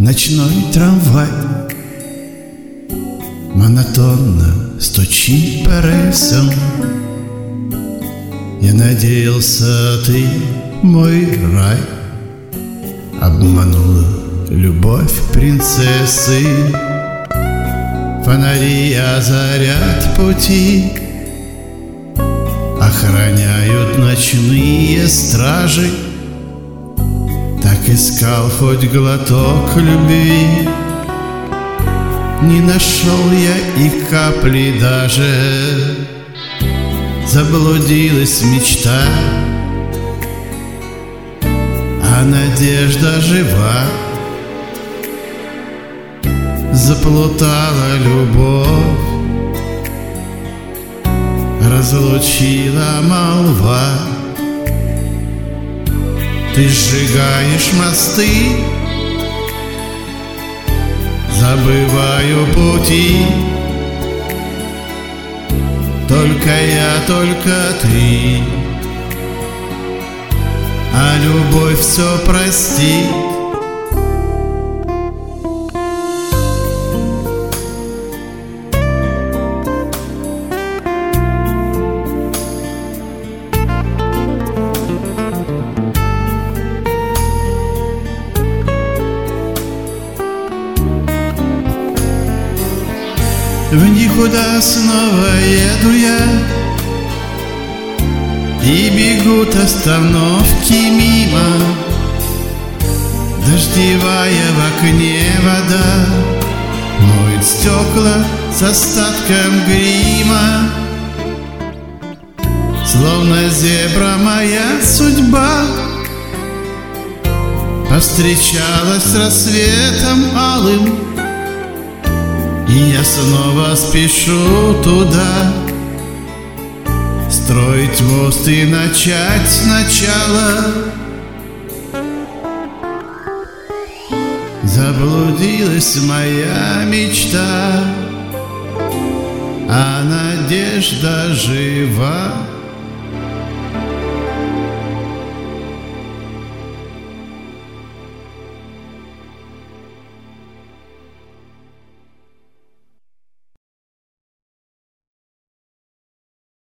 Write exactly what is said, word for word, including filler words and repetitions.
Ночной трамвай монотонно стучит по рельсам. Я надеялся, ты мой рай. Обманула любовь принцессы. Фонари озарят пути, охраняют ночные стражи. Так искал хоть глоток любви, не нашел я и капли даже. Заблудилась мечта, а надежда жива. Заплутала любовь, разлучила молва. Ты сжигаешь мосты, забываю пути. Только я, только ты, а любовь все простит. В никуда снова еду я, и бегут остановки мимо. Дождевая в окне вода моет стекла с остатком грима. Словно зебра моя судьба повстречалась с рассветом алым, и я снова спешу туда, строить мост и начать сначала. Заблудилась моя мечта, а надежда жива.